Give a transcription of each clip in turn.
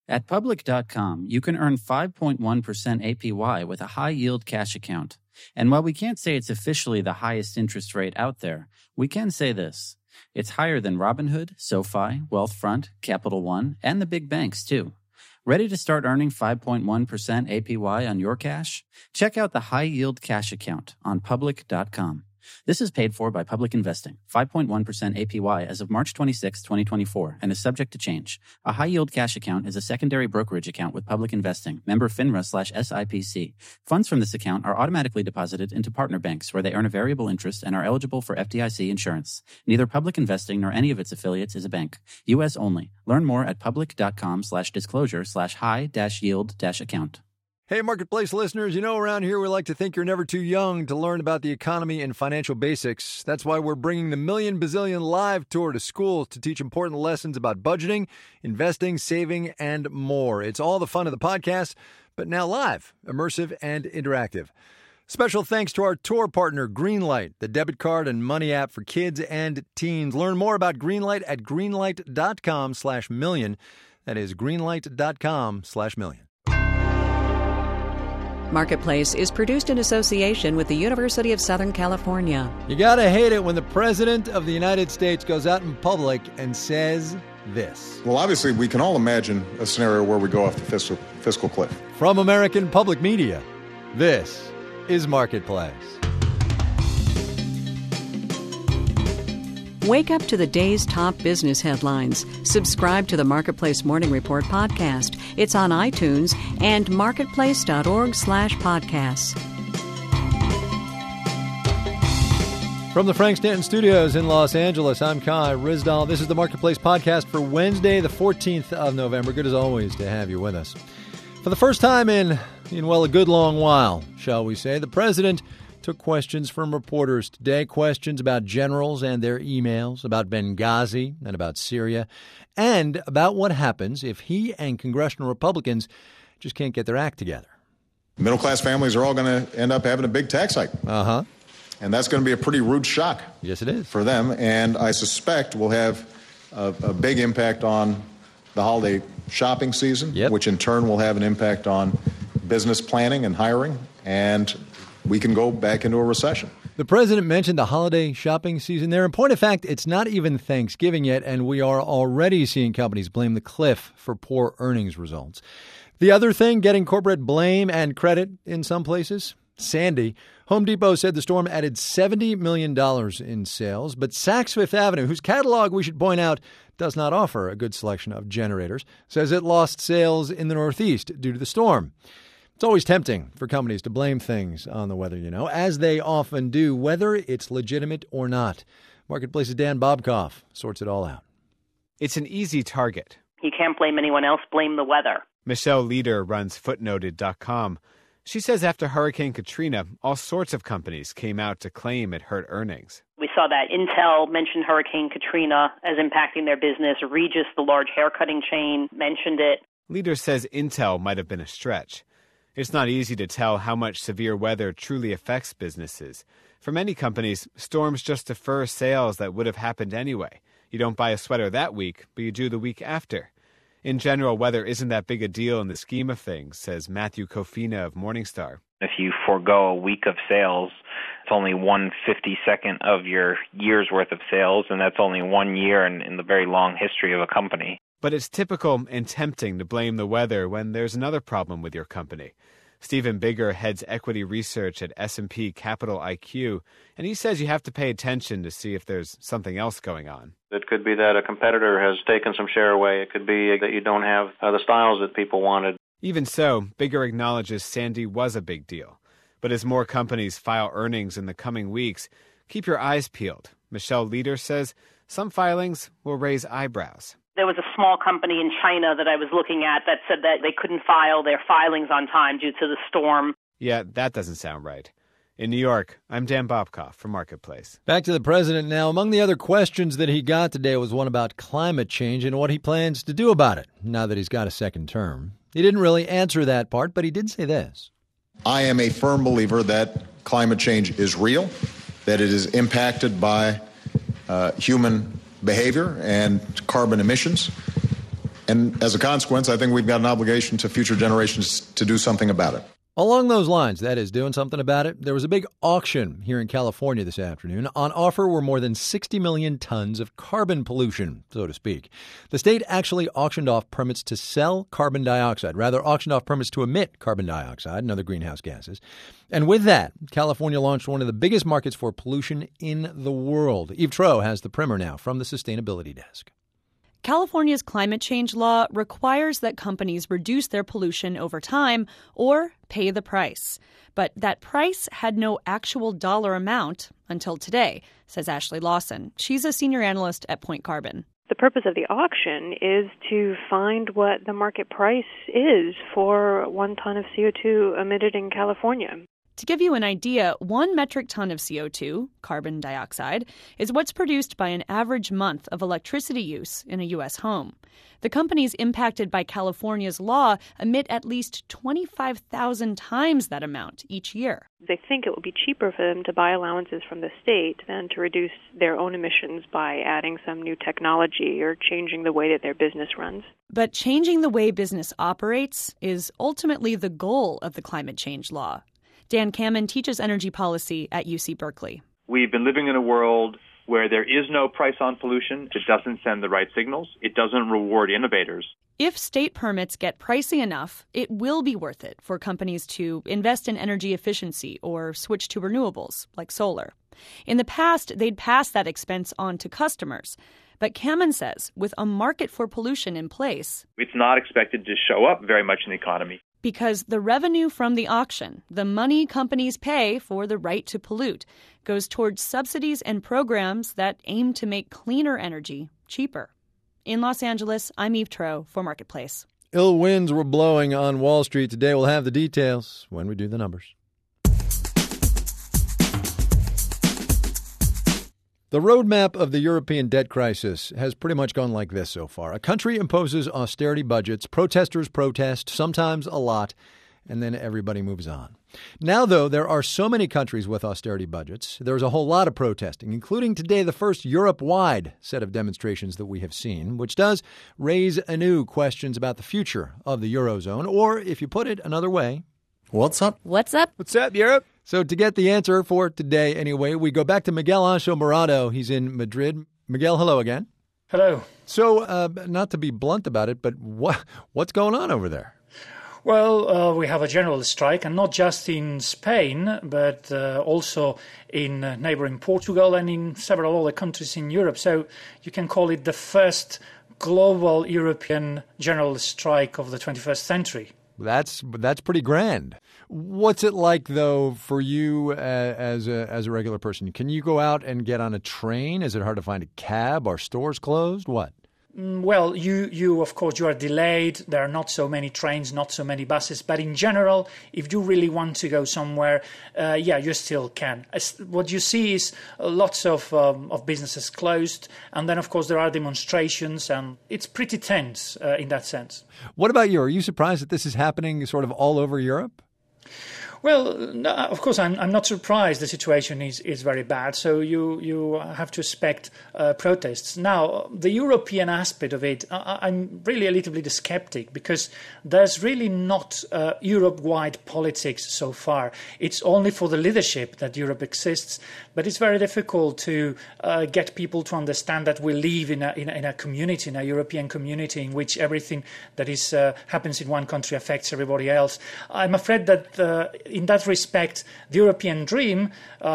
At Public.com, you can earn 5.1% APY with a high-yield cash account. And while we can't say it's officially the highest interest rate out there, we can say this. It's higher than Robinhood, SoFi, Wealthfront, Capital One, and the big banks, too. Ready to start earning 5.1% APY on your cash? Check out the high-yield cash account on Public.com. This is paid for by Public Investing, 5.1% APY as of March 26, 2024, and is subject to change. A high-yield cash account is a secondary brokerage account with Public Investing, member FINRA/SIPC. Funds from this account are automatically deposited into partner banks where they earn a variable interest and are eligible for FDIC insurance. Neither Public Investing nor any of its affiliates is a bank. U.S. only. Learn more at public.com/disclosure/high-yield-account. Hey, Marketplace listeners, you know around here we like to think you're never too young to learn about the economy and financial basics. That's why we're bringing the Million Bazillion Live Tour to schools to teach important lessons about budgeting, investing, saving, and more. It's all the fun of the podcast, but now live, immersive, and interactive. Special thanks to our tour partner, Greenlight, the debit card and money app for kids and teens. Learn more about Greenlight at greenlight.com/million. That is greenlight.com/million. Marketplace is produced in association with the University of Southern California. You gotta hate it when the President of the United States goes out in public and says this. Well, obviously, we can all imagine a scenario where we go off the fiscal cliff. From American Public Media, this is Marketplace. Wake up to the day's top business headlines. Subscribe to the Marketplace Morning Report podcast. It's on iTunes and marketplace.org/podcasts. From the Frank Stanton Studios in Los Angeles, I'm Kai Ryssdal. This is the Marketplace podcast for Wednesday, the 14th of November. Good as always to have you with us. For the first time in a good long while, shall we say, the president took questions from reporters today, questions about generals and their emails, about Benghazi and about Syria, and about what happens if he and congressional Republicans just can't get their act together. Middle-class families are all going to end up having a big tax hike. And that's going to be a pretty rude shock. Yes, it is. For them, and I suspect will have a big impact on the holiday shopping season, which in turn will have an impact on business planning and hiring, and we can go back into a recession. The president mentioned the holiday shopping season there. In point of fact, it's not even Thanksgiving yet, and we are already seeing companies blame the cliff for poor earnings results. The other thing, getting corporate blame and credit in some places, Sandy. Home Depot said the storm added $70 million in sales, but Saks Fifth Avenue, whose catalog, we should point out, does not offer a good selection of generators, says it lost sales in the Northeast due to the storm. It's always tempting for companies to blame things on the weather, as they often do, whether it's legitimate or not. Marketplace's Dan Bobkoff sorts it all out. It's an easy target. You can't blame anyone else, blame the weather. Michelle Leader runs Footnoted.com. She says after Hurricane Katrina, all sorts of companies came out to claim it hurt earnings. We saw that Intel mentioned Hurricane Katrina as impacting their business. Regis, the large haircutting chain, mentioned it. Leader says Intel might have been a stretch. It's not easy to tell how much severe weather truly affects businesses. For many companies, storms just defer sales that would have happened anyway. You don't buy a sweater that week, but you do the week after. In general, weather isn't that big a deal in the scheme of things, says Matthew Kofina of Morningstar. If you forego a week of sales, it's only 1/52nd of your year's worth of sales, and that's only 1 year in the very long history of a company. But it's typical and tempting to blame the weather when there's another problem with your company. Stephen Bigger heads equity research at S&P Capital IQ, and he says you have to pay attention to see if there's something else going on. It could be that a competitor has taken some share away. It could be that you don't have the styles that people wanted. Even so, Bigger acknowledges Sandy was a big deal. But as more companies file earnings in the coming weeks, keep your eyes peeled. Michelle Leader says some filings will raise eyebrows. There was a small company in China that I was looking at that said that they couldn't file their filings on time due to the storm. Yeah, that doesn't sound right. In New York, I'm Dan Bobkoff for Marketplace. Back to the president now. Among the other questions that he got today was one about climate change and what he plans to do about it now that he's got a second term. He didn't really answer that part, but he did say this. I am a firm believer that climate change is real, that it is impacted by human behavior and carbon emissions. And as a consequence, I think we've got an obligation to future generations to do something about it. Along those lines, that is, doing something about it, there was a big auction here in California this afternoon. On offer were more than 60 million tons of carbon pollution, so to speak. The state actually auctioned off permits to sell carbon dioxide, rather auctioned off permits to emit carbon dioxide and other greenhouse gases. And with that, California launched one of the biggest markets for pollution in the world. Eve Troeh has the primer now from the Sustainability Desk. California's climate change law requires that companies reduce their pollution over time or pay the price. But that price had no actual dollar amount until today, says Ashley Lawson. She's a senior analyst at Point Carbon. The purpose of the auction is to find what the market price is for 1 ton of CO2 emitted in California. To give you an idea, 1 metric ton of CO2, carbon dioxide, is what's produced by an average month of electricity use in a U.S. home. The companies impacted by California's law emit at least 25,000 times that amount each year. They think it will be cheaper for them to buy allowances from the state than to reduce their own emissions by adding some new technology or changing the way that their business runs. But changing the way business operates is ultimately the goal of the climate change law. Dan Kammen teaches energy policy at UC Berkeley. We've been living in a world where there is no price on pollution. It doesn't send the right signals. It doesn't reward innovators. If state permits get pricey enough, it will be worth it for companies to invest in energy efficiency or switch to renewables, like solar. In the past, they'd pass that expense on to customers. But Kammen says, with a market for pollution in place, it's not expected to show up very much in the economy. Because the revenue from the auction, the money companies pay for the right to pollute, goes towards subsidies and programs that aim to make cleaner energy cheaper. In Los Angeles, I'm Eve Troeh for Marketplace. Ill winds were blowing on Wall Street today. We'll have the details when we do the numbers. The roadmap of the European debt crisis has pretty much gone like this so far. A country imposes austerity budgets, protesters protest, sometimes a lot, and then everybody moves on. Now, though, there are so many countries with austerity budgets, there's a whole lot of protesting, including today the first Europe-wide set of demonstrations that we have seen, which does raise anew questions about the future of the Eurozone, or, if you put it another way, what's up? What's up? What's up, Europe? So to get the answer for today, anyway, we go back to Miguel Ancho Morado. He's in Madrid. Miguel, hello again. Hello. So, not to be blunt about it, but what's going on over there? Well, we have a general strike, and not just in Spain, but also in neighboring Portugal and in several other countries in Europe. So you can call it the first global European general strike of the 21st century. That's pretty grand. What's it like, though, for you as a regular person? Can you go out and get on a train? Is it hard to find a cab? Are stores closed? What? Well, you of course, you are delayed. There are not so many trains, not so many buses. But in general, if you really want to go somewhere, you still can. What you see is lots of businesses closed. And then, of course, there are demonstrations. And it's pretty tense in that sense. What about you? Are you surprised that this is happening sort of all over Europe? Well, no, of course, I'm not surprised the situation is very bad. So you have to expect protests. Now, the European aspect of it, I'm really a little bit a skeptic because there's really not Europe-wide politics so far. It's only for the leadership that Europe exists. But it's very difficult to get people to understand that we live in a community, in a European community in which everything that is happens in one country affects everybody else. I'm afraid that in that respect, the European dream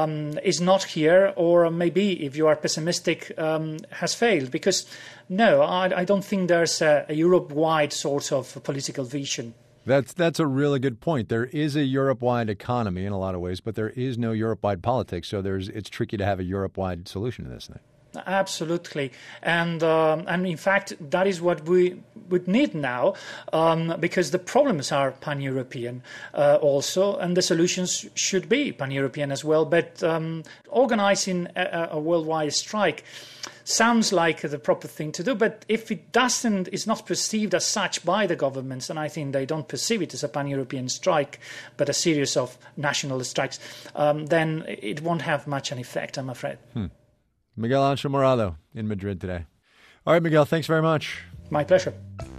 is not here, or maybe, if you are pessimistic, has failed. Because, no, I don't think there's a Europe-wide sort of political vision. That's a really good point. There is a Europe-wide economy in a lot of ways, but there is no Europe-wide politics, so it's tricky to have a Europe-wide solution to this thing. Absolutely. And in fact, that is what we would need now, because the problems are pan-European also, and the solutions should be pan-European as well. But organizing a worldwide strike sounds like the proper thing to do, but if it is not perceived as such by the governments, and I think they don't perceive it as a pan-European strike, but a series of national strikes, then it won't have much an effect, I'm afraid. Miguel Ancho Morado in Madrid today. All right, Miguel, thanks very much. My pleasure.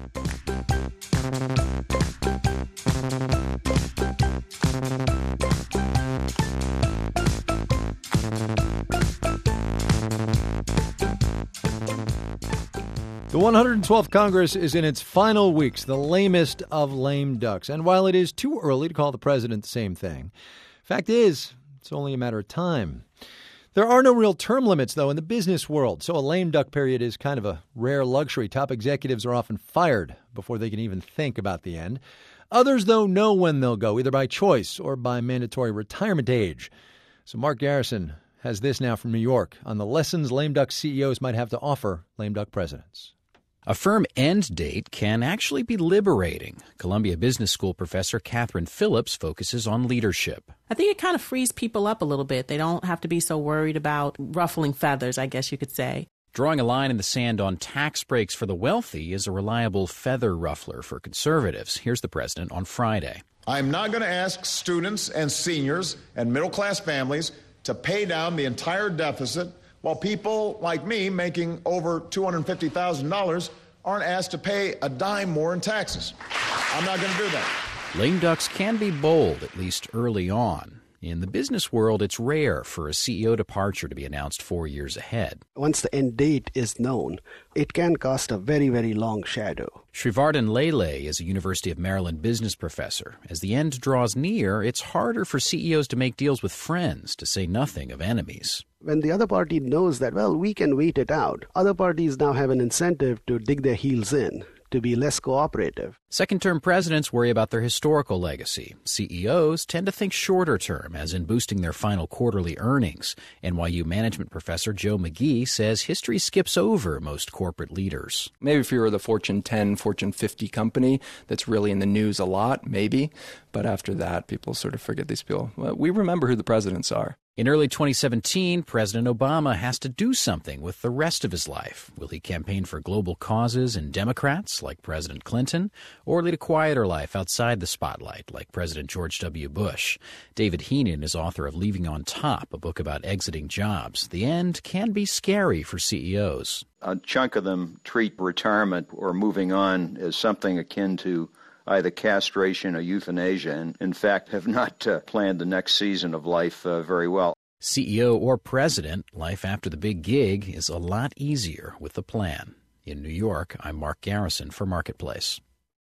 The 112th Congress is in its final weeks, the lamest of lame ducks. And while it is too early to call the president the same thing, fact is, it's only a matter of time. There are no real term limits, though, in the business world, so a lame duck period is kind of a rare luxury. Top executives are often fired before they can even think about the end. Others, though, know when they'll go, either by choice or by mandatory retirement age. So Mark Garrison has this now from New York on the lessons lame duck CEOs might have to offer lame duck presidents. A firm end date can actually be liberating. Columbia Business School professor Catherine Phillips focuses on leadership. I think it kind of frees people up a little bit. They don't have to be so worried about ruffling feathers, I guess you could say. Drawing a line in the sand on tax breaks for the wealthy is a reliable feather ruffler for conservatives. Here's the president on Friday. I'm not going to ask students and seniors and middle-class families to pay down the entire deficit while people like me making over $250,000 aren't asked to pay a dime more in taxes. I'm not going to do that. Lame ducks can be bold, at least early on. In the business world, it's rare for a CEO departure to be announced 4 years ahead. Once the end date is known, it can cast a very, very long shadow. Shrivardhan Lele is a University of Maryland business professor. As the end draws near, it's harder for CEOs to make deals with friends, to say nothing of enemies. When the other party knows that, well, we can wait it out, other parties now have an incentive to dig their heels in, to be less cooperative. Second-term presidents worry about their historical legacy. CEOs tend to think shorter term, as in boosting their final quarterly earnings. NYU management professor Joe McGee says history skips over most corporate leaders. Maybe if you're the Fortune 10, Fortune 50 company that's really in the news a lot, maybe. But after that, people sort of forget these people. Well, we remember who the presidents are. In early 2017, President Obama has to do something with the rest of his life. Will he campaign for global causes and Democrats, like President Clinton, or lead a quieter life outside the spotlight, like President George W. Bush? David Heenan is author of Leaving on Top, a book about exiting jobs. The end can be scary for CEOs. A chunk of them treat retirement or moving on as something akin to either castration or euthanasia, and in fact have not planned the next season of life very well. CEO or president, life after the big gig is a lot easier with a plan. In New York, I'm Mark Garrison for Marketplace.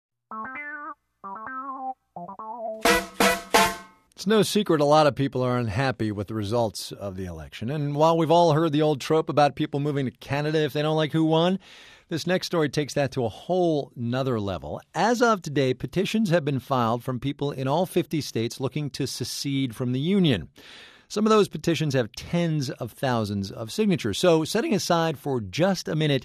It's no secret a lot of people are unhappy with the results of the election. And while we've all heard the old trope about people moving to Canada if they don't like who won, this next story takes that to a whole nother level. As of today, petitions have been filed from people in all 50 states looking to secede from the union. Some of those petitions have tens of thousands of signatures. So setting aside for just a minute,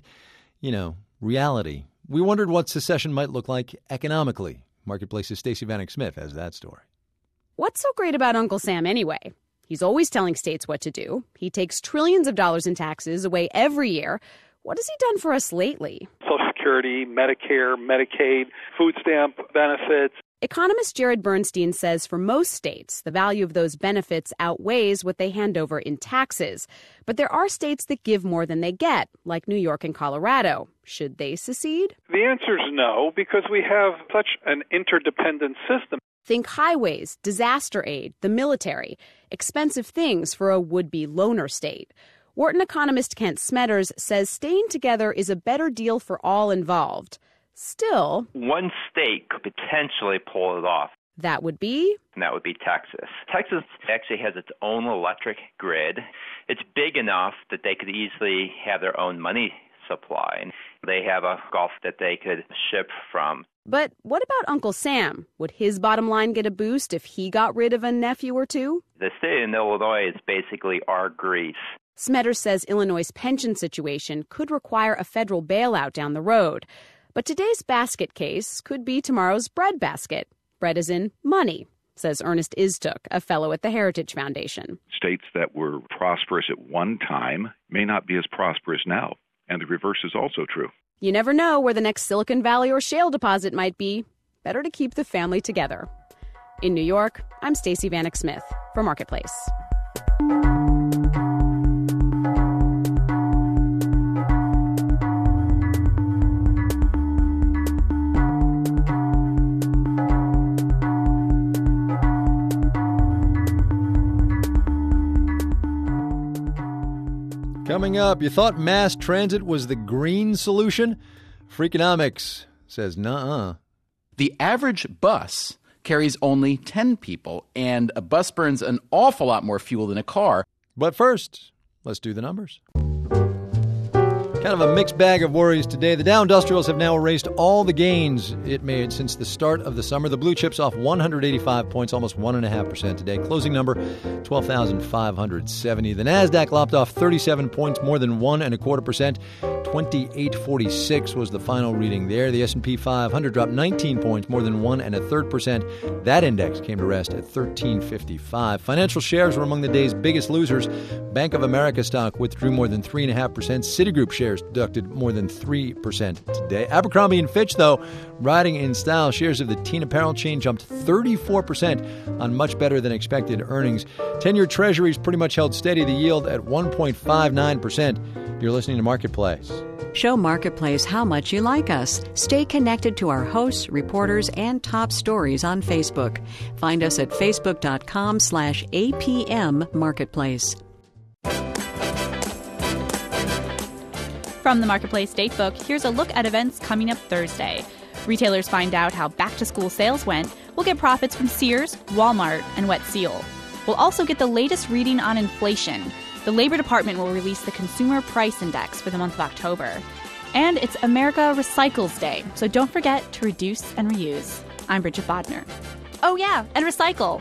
reality, we wondered what secession might look like economically. Marketplace's Stacey Vanek Smith has that story. What's so great about Uncle Sam anyway? He's always telling states what to do. He takes trillions of dollars in taxes away every year. What has he done for us lately? Social Security, Medicare, Medicaid, food stamp benefits. Economist Jared Bernstein says for most states, the value of those benefits outweighs what they hand over in taxes. But there are states that give more than they get, like New York and Colorado. Should they secede? The answer is no, because we have such an interdependent system. Think highways, disaster aid, the military, expensive things for a would-be loner state. Wharton economist Kent Smetters says staying together is a better deal for all involved. Still, one state could potentially pull it off. That would be? And that would be Texas. Texas actually has its own electric grid. It's big enough that they could easily have their own money supply. They have a Gulf that they could ship from. But what about Uncle Sam? Would his bottom line get a boost if he got rid of a nephew or two? The state of Illinois is basically our Greece. Smetters says Illinois' pension situation could require a federal bailout down the road. But today's basket case could be tomorrow's bread basket. Bread as in money, says Ernest Istuk, a fellow at the Heritage Foundation. States that were prosperous at one time may not be as prosperous now. And the reverse is also true. You never know where the next Silicon Valley or shale deposit might be. Better to keep the family together. In New York, I'm Stacey Vanek Smith for Marketplace. Coming up, you thought mass transit was the green solution? Freakonomics says nuh-uh. The average bus carries only 10 people, and a bus burns an awful lot more fuel than a car. But first, let's do the numbers. Kind of a mixed bag of worries today. The Dow Industrials have now erased all the gains it made since the start of the summer. The blue chips off 185 points, almost 1.5% today. Closing number, 12,570. The NASDAQ lopped off 37 points, more than 1.25%. 2846 was the final reading there. The S&P 500 dropped 19 points, more than 1.33%. That index came to rest at 1355. Financial shares were among the day's biggest losers. Bank of America stock withdrew more than 3.5%. Citigroup shares deducted more than 3% today. Abercrombie & Fitch, though, riding in style. Shares of the teen apparel chain jumped 34% on much better than expected earnings. 10-year Treasuries pretty much held steady, the yield at 1.59%. You're listening to Marketplace. Show Marketplace how much you like us. Stay connected to our hosts, reporters, and top stories on Facebook. Find us at facebook.com/APM Marketplace. From the Marketplace Datebook, here's a look at events coming up Thursday. Retailers find out how back-to-school sales went. We'll get profits from Sears, Walmart, and Wet Seal. We'll also get the latest reading on inflation. The Labor Department will release the Consumer Price Index for the month of October. And it's America Recycles Day, so don't forget to reduce and reuse. I'm Bridget Bodner. Oh yeah, and recycle!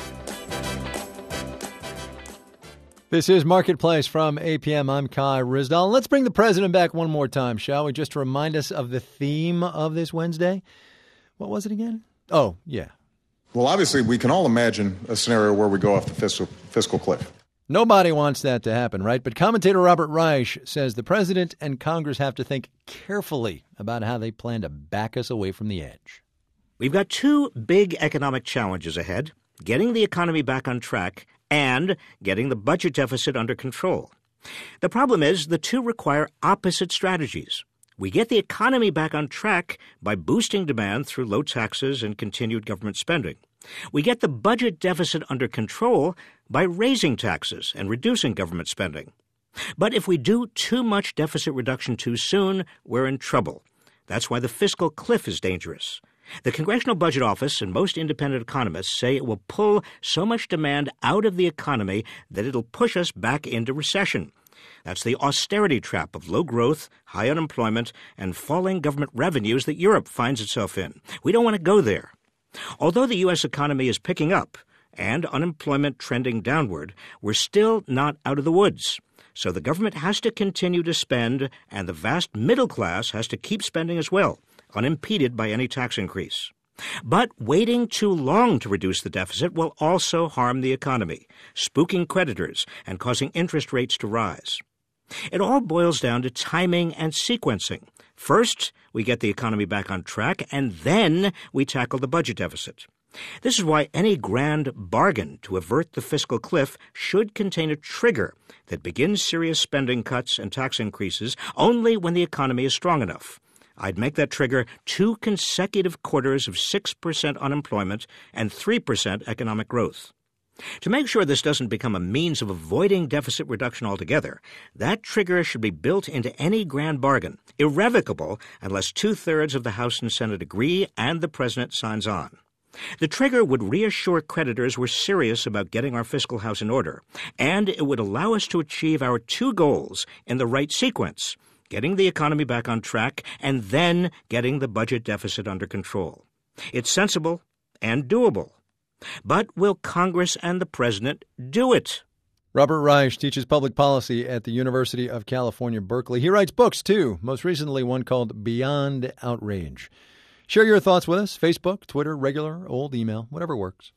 This is Marketplace from APM. I'm Kai Ryssdal. Let's bring the president back one more time, shall we? Just to remind us of the theme of this Wednesday. What was it again? Oh, yeah. Well, obviously, we can all imagine a scenario where we go off the fiscal cliff. Nobody wants that to happen, right? But commentator Robert Reich says the president and Congress have to think carefully about how they plan to back us away from the edge. We've got two big economic challenges ahead: getting the economy back on track and getting the budget deficit under control. The problem is the two require opposite strategies. We get the economy back on track by boosting demand through low taxes and continued government spending. We get the budget deficit under control by raising taxes and reducing government spending. But if we do too much deficit reduction too soon, we're in trouble. That's why the fiscal cliff is dangerous. The Congressional Budget Office and most independent economists say it will pull so much demand out of the economy that it'll push us back into recession. That's the austerity trap of low growth, high unemployment, and falling government revenues that Europe finds itself in. We don't want to go there. Although the U.S. economy is picking up and unemployment trending downward, we're still not out of the woods. So the government has to continue to spend, and the vast middle class has to keep spending as well, unimpeded by any tax increase. But waiting too long to reduce the deficit will also harm the economy, spooking creditors and causing interest rates to rise. It all boils down to timing and sequencing. First, we get the economy back on track, and then we tackle the budget deficit. This is why any grand bargain to avert the fiscal cliff should contain a trigger that begins serious spending cuts and tax increases only when the economy is strong enough. I'd make that trigger 2 consecutive quarters of 6% unemployment and 3% economic growth. To make sure this doesn't become a means of avoiding deficit reduction altogether, that trigger should be built into any grand bargain, irrevocable unless 2/3 of the House and Senate agree and the president signs on. The trigger would reassure creditors we're serious about getting our fiscal house in order, and it would allow us to achieve our two goals in the right sequence: getting the economy back on track and then getting the budget deficit under control. It's sensible and doable. But will Congress and the president do it? Robert Reich teaches public policy at the University of California, Berkeley. He writes books, too, most recently one called Beyond Outrage. Share your thoughts with us. Facebook, Twitter, regular, old email, whatever works.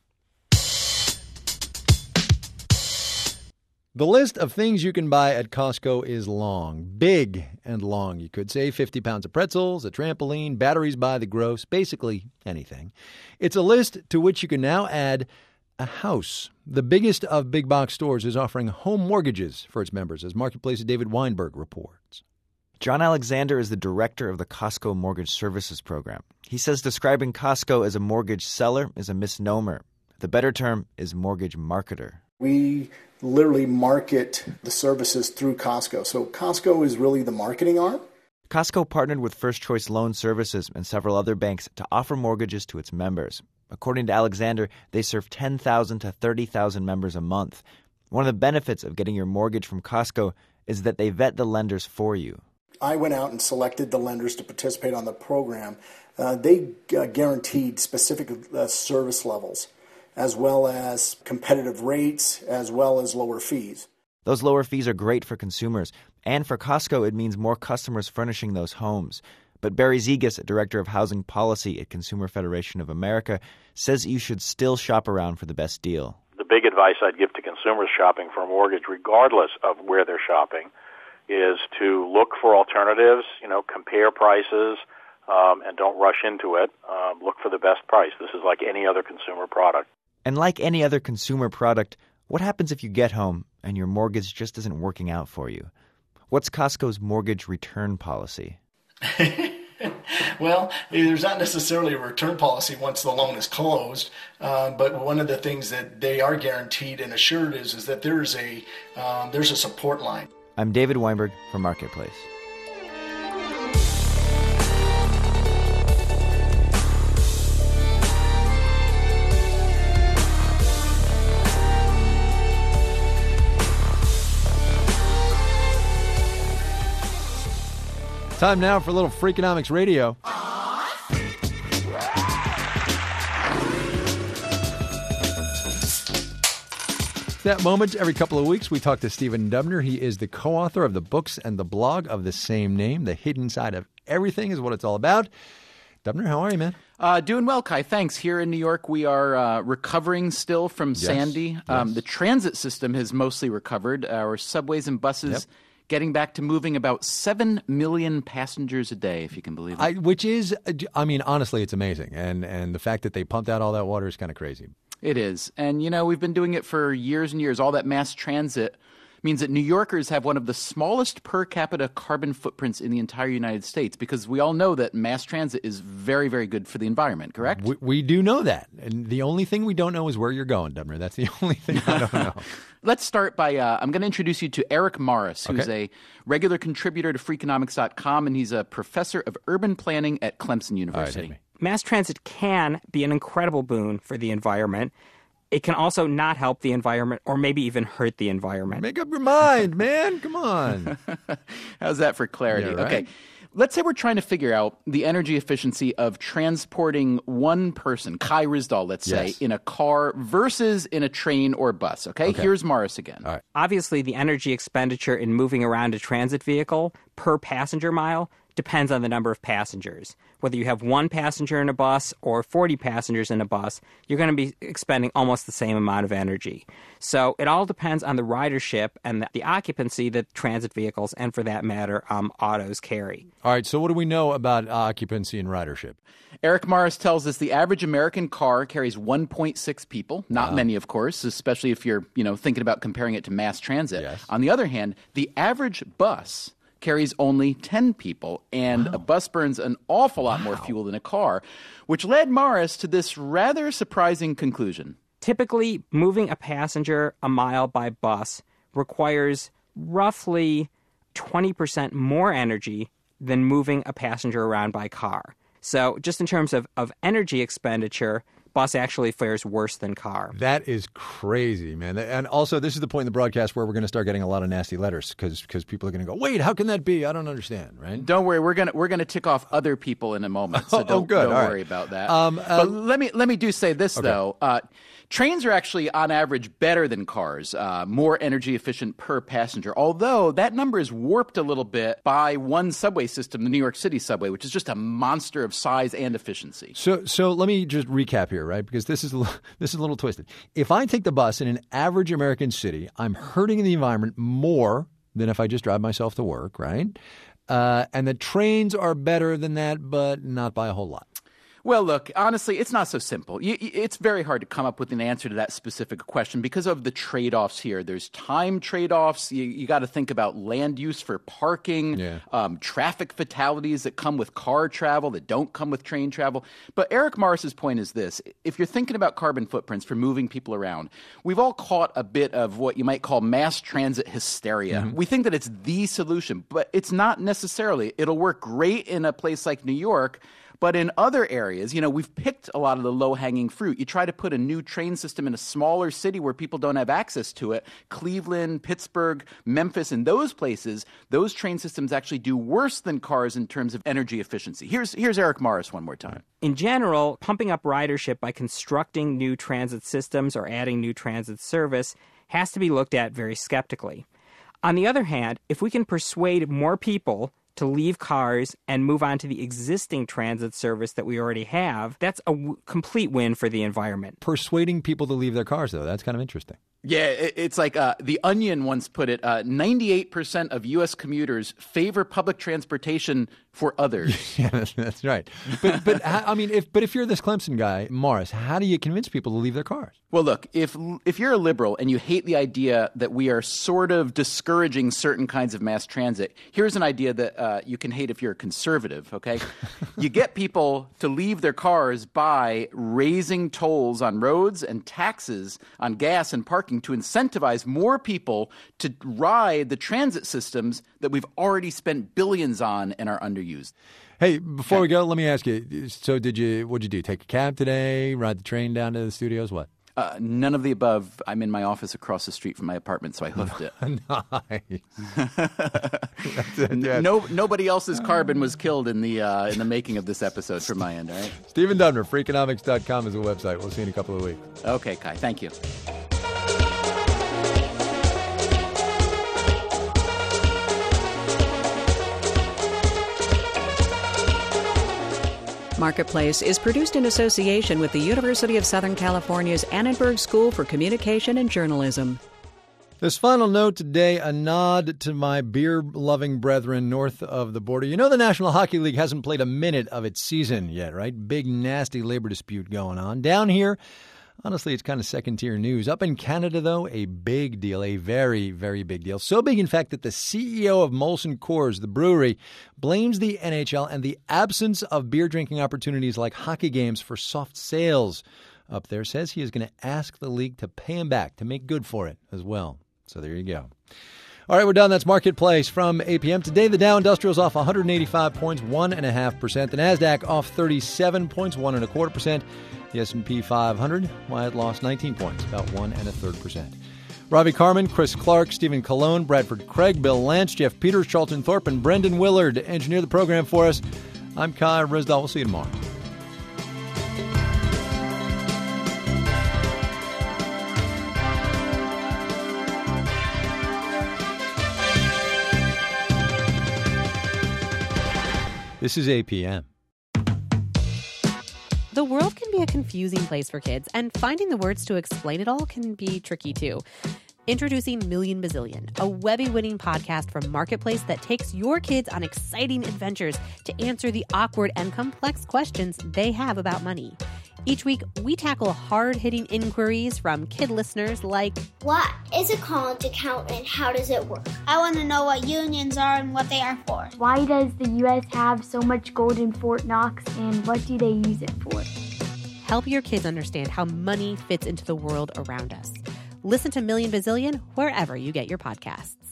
The list of things you can buy at Costco is long, big and long. You could say 50 pounds of pretzels, a trampoline, batteries by the gross, basically anything. It's a list to which you can now add a house. The biggest of big box stores is offering home mortgages for its members, as Marketplace's David Weinberg reports. John Alexander is the director of the Costco Mortgage Services Program. He says describing Costco as a mortgage seller is a misnomer. The better term is mortgage marketer. We literally market the services through Costco. So Costco is really the marketing arm. Costco partnered with First Choice Loan Services and several other banks to offer mortgages to its members. According to Alexander, they serve 10,000 to 30,000 members a month. One of the benefits of getting your mortgage from Costco is that they vet the lenders for you. I went out and selected the lenders to participate on the program. They guaranteed specific service levels, as well as competitive rates, as well as lower fees. Those lower fees are great for consumers, and for Costco, it means more customers furnishing those homes. But Barry Zegas, Director of Housing Policy at Consumer Federation of America, says you should still shop around for the best deal. The big advice I'd give to consumers shopping for a mortgage, regardless of where they're shopping, is to look for alternatives, compare prices, and don't rush into it. Look for the best price. This is like any other consumer product. And like any other consumer product, what happens if you get home and your mortgage just isn't working out for you? What's Costco's mortgage return policy? Well, there's not necessarily a return policy once the loan is closed, but one of the things that they are guaranteed and assured is that there's a support line. I'm David Weinberg for Marketplace. Time now for a little Freakonomics Radio. That moment, every couple of weeks, we talk to Stephen Dubner. He is the co-author of the books and the blog of the same name. The hidden side of everything is what it's all about. Dubner, how are you, man? Doing well, Kai. Thanks. Here in New York, we are recovering still from Sandy. The transit system has mostly recovered. Our subways and buses getting back to moving about 7 million passengers a day, if you can believe it. Which is, honestly, it's amazing. And the fact that they pumped out all that water is kind of crazy. It is. And, we've been doing it for years and years. All that mass transit means that New Yorkers have one of the smallest per capita carbon footprints in the entire United States, because we all know that mass transit is very, very good for the environment, correct? We do know that. And the only thing we don't know is where you're going, Dubner. That's the only thing I don't know. Let's start by, I'm going to introduce you to Eric Morris, who's a regular contributor to Freakonomics.com, and he's a professor of urban planning at Clemson University. Right, mass transit can be an incredible boon for the environment. It can also not help the environment or maybe even hurt the environment. Make up your mind, man. Come on. How's that for clarity? Yeah, right? Okay. Let's say we're trying to figure out the energy efficiency of transporting one person, Kai Ryssdal, let's say, in a car versus in a train or bus. Okay? Here's Morris again. All right. Obviously, the energy expenditure in moving around a transit vehicle per passenger mile depends on the number of passengers. Whether you have one passenger in a bus or 40 passengers in a bus, you're going to be expending almost the same amount of energy. So it all depends on the ridership and the occupancy that transit vehicles, and for that matter, autos carry. All right, so what do we know about occupancy and ridership? Eric Morris tells us the average American car carries 1.6 people. Not many, of course, especially if you're, thinking about comparing it to mass transit. Yes. On the other hand, the average bus carries only 10 people, and a bus burns an awful lot more fuel than a car, which led Morris to this rather surprising conclusion. Typically, moving a passenger a mile by bus requires roughly 20% more energy than moving a passenger around by car. So just in terms of energy expenditure, bus actually fares worse than car. That is crazy, man. And also, this is the point in the broadcast where we're going to start getting a lot of nasty letters because people are going to go, wait, how can that be? I don't understand, right? Don't worry, we're going to tick off other people in a moment, so don't worry about that. But let me do say this, though. Trains are actually, on average, better than cars, more energy efficient per passenger, although that number is warped a little bit by one subway system, the New York City subway, which is just a monster of size and efficiency. So let me just recap here, right? Because this is a little twisted. If I take the bus in an average American city, I'm hurting the environment more than if I just drive myself to work, right? And the trains are better than that, but not by a whole lot. Well, look, honestly, it's not so simple. It's very hard to come up with an answer to that specific question because of the trade-offs here. There's time trade-offs. You got to think about land use for parking, traffic fatalities that come with car travel that don't come with train travel. But Eric Morris's point is this. If you're thinking about carbon footprints for moving people around, we've all caught a bit of what you might call mass transit hysteria. Mm-hmm. We think that it's the solution, but it's not necessarily. It'll work great in a place like New York. But in other areas, we've picked a lot of the low-hanging fruit. You try to put a new train system in a smaller city where people don't have access to it. Cleveland, Pittsburgh, Memphis, and those places, those train systems actually do worse than cars in terms of energy efficiency. Here's Eric Morris one more time. In general, pumping up ridership by constructing new transit systems or adding new transit service has to be looked at very skeptically. On the other hand, if we can persuade more people to leave cars and move on to the existing transit service that we already have, that's a complete win for the environment. Persuading people to leave their cars, though, that's kind of interesting. Yeah, it's like The Onion once put it, 98% of U.S. commuters favor public transportation for others. Yeah, that's right. But if you're this Clemson guy, Morris, how do you convince people to leave their cars? Well, look, if you're a liberal and you hate the idea that we are sort of discouraging certain kinds of mass transit, here's an idea that you can hate if you're a conservative, okay? You get people to leave their cars by raising tolls on roads and taxes on gas and parking to incentivize more people to ride the transit systems that we've already spent billions on and are underused. Hey, before we go, let me ask you, so what'd you do? Take a cab today, ride the train down to the studios, what? None of the above. I'm in my office across the street from my apartment, so I hoofed it. Nice. Nobody else's carbon was killed in the making of this episode from my end, all right? Stephen Dubner, Freakonomics.com is the website. We'll see you in a couple of weeks. Okay, Kai. Thank you. Marketplace is produced in association with the University of Southern California's Annenberg School for Communication and Journalism. This final note today, a nod to my beer-loving brethren north of the border. You know the National Hockey League hasn't played a minute of its season yet, right? Big, nasty labor dispute going on. Down here, honestly, it's kind of second-tier news. Up in Canada, though, a big deal, a very, very big deal. So big, in fact, that the CEO of Molson Coors, the brewery, blames the NHL and the absence of beer-drinking opportunities like hockey games for soft sales up there. Says he is going to ask the league to pay him back, to make good for it as well. So there you go. All right, we're done. That's Marketplace from 8 p.m. Today, the Dow Industrial's off 185 points, 1.5%. The NASDAQ off 37 points, 1.25%. The S&P 500, it lost 19 points, about 1.33%. Ravi Carmen, Chris Clark, Stephen Colon, Bradford Craig, Bill Lance, Jeff Peters, Charlton Thorpe, and Brendan Willard engineer the program for us. I'm Kai Risdal. We'll see you tomorrow. This is 8 p.m. The world can be a confusing place for kids, and finding the words to explain it all can be tricky too. Introducing Million Bazillion, a Webby-winning podcast from Marketplace that takes your kids on exciting adventures to answer the awkward and complex questions they have about money. Each week, we tackle hard-hitting inquiries from kid listeners like, what is a college account and how does it work? I want to know what unions are and what they are for. Why does the U.S. have so much gold in Fort Knox and what do they use it for? Help your kids understand how money fits into the world around us. Listen to Million Bazillion wherever you get your podcasts.